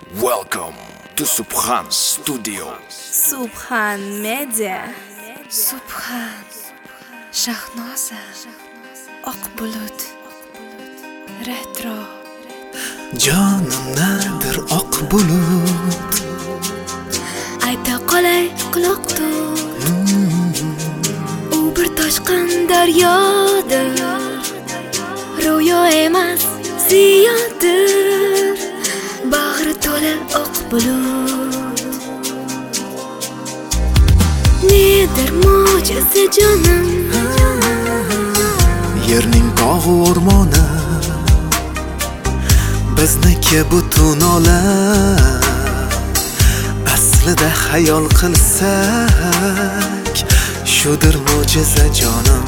Welcome to Subhan Studio. Subhan Media. Subhan Shahnoza Oq bulut Retro Jonim nadir oq bulut Ayta qolay quloq tut U bir toshqin daryodir Ro'yo emas ziyodir Bag'ri to'la oq bulut Nedir mo'jiza jonim Yerning tog'u o'rmoni bizniki butun olam Aslida xayol qilsak shudir mo'jiza jonim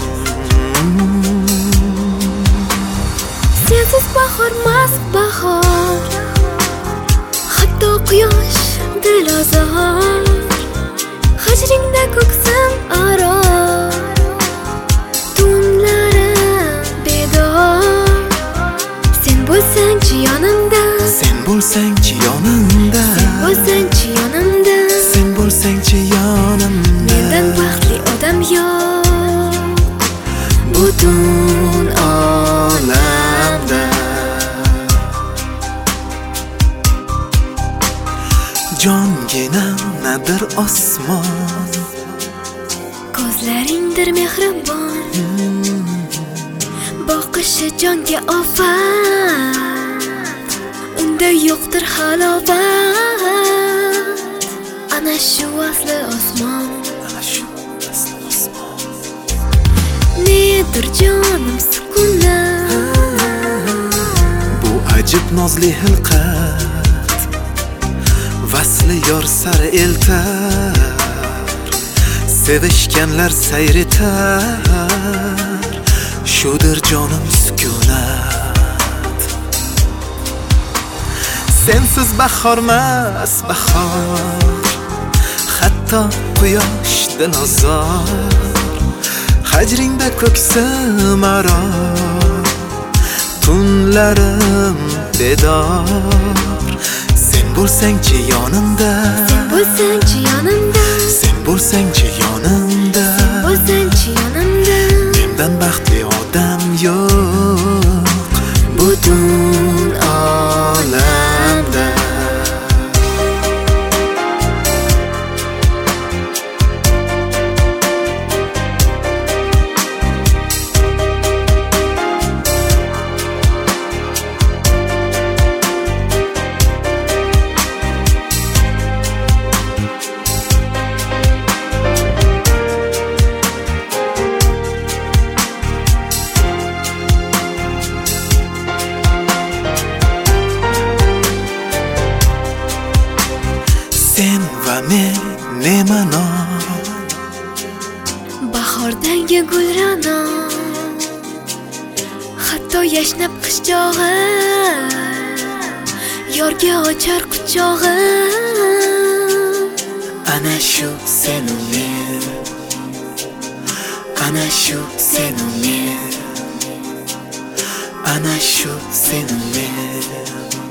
Sensiz bahormas bahor Hatto quyosh dilozor Hijringda ko'ksim aro Tunlarim bedor Sen bo'lsangchi yonimda Sen bo'lsangchi yonimda Bo'lsangchi yonimda Sen bo'lsangchi yonimda Mendan baxtli odam yo'q Butun olamda Jonginam nadir osmon Ko'zlaringdir mehribon Boqishi jonga ofat Unda yo'qdir halovat Ana shu asli osmon Nedir jonim sukunat Bu ajib nozli hilqat Vasli yor sari eltar Sevishganlar sayr etar Shudir jonim sukunat Sensiz bahormas bahor Hatto quyosh dilozor Hajringda ko'ksim aro Tunlarim bedor Sen bo'lsangchi yonimda Sen bo'lsangchi yonimda Sen bo'lsangchi yonimda Bo'lsangchi yonimda Mendan baxtli odam yo'q Butun olamda Sen va men nemano Bahordagi gulrano Hatto yashnab qish chog'i Yorga ochar quchog'i Ana shu senu men Ana shu senu men Ana shu senu men